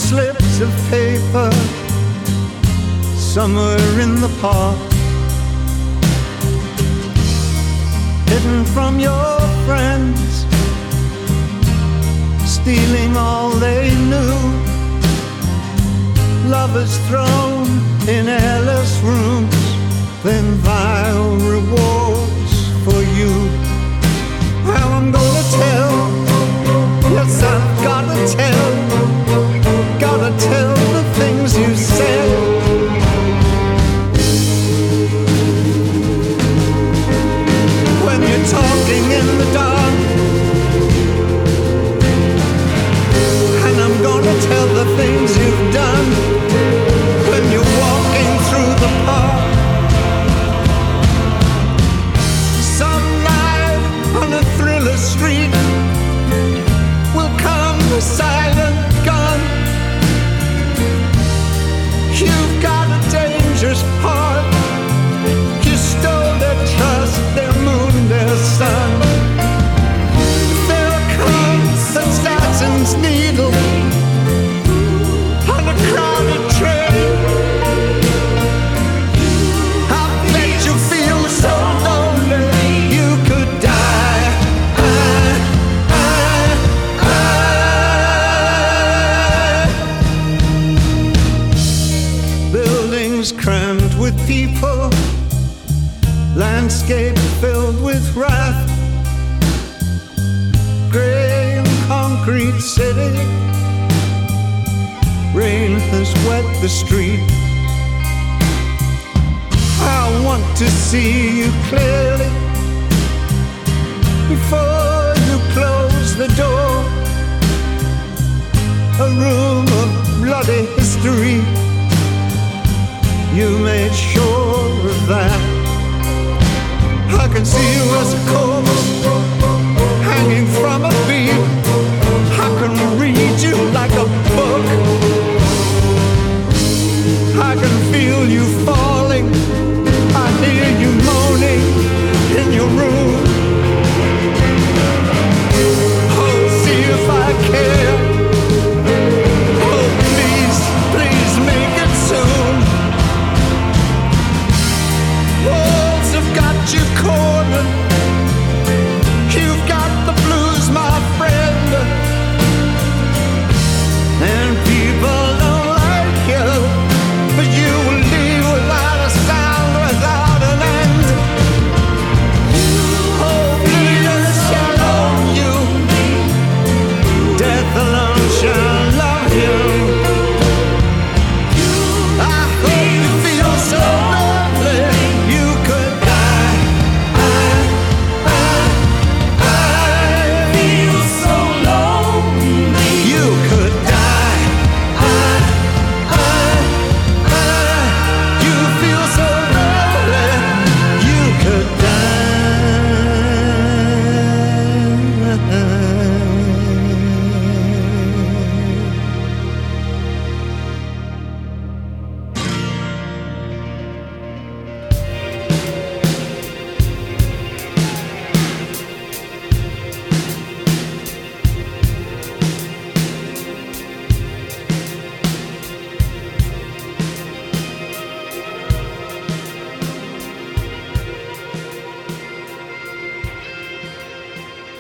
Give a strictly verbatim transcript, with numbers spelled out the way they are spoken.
slips of paper somewhere in the park, hidden from your friends, stealing all they knew. Lovers thrown in airless rooms, then vile rewards for you. Well, I'm gonna tell, yes, I've gotta tell, gotta tell the things you said. When you're talking in the dark, and I'm gonna tell the things you've done. When you're walking through the park, some night on a thriller street will come a silent gun. You've got a dangerous heart. You stole their trust, their moon, their sun. There comes assassin's needle on a crowded train. I bet you feel so lonely you could die. I, I, I. Buildings crammed with people, landscape filled with wrath, gray and concrete city. Rain has wet the street. I want to see you clearly before you close the door. A room of bloody history, you made sure of that. I can see you as a cold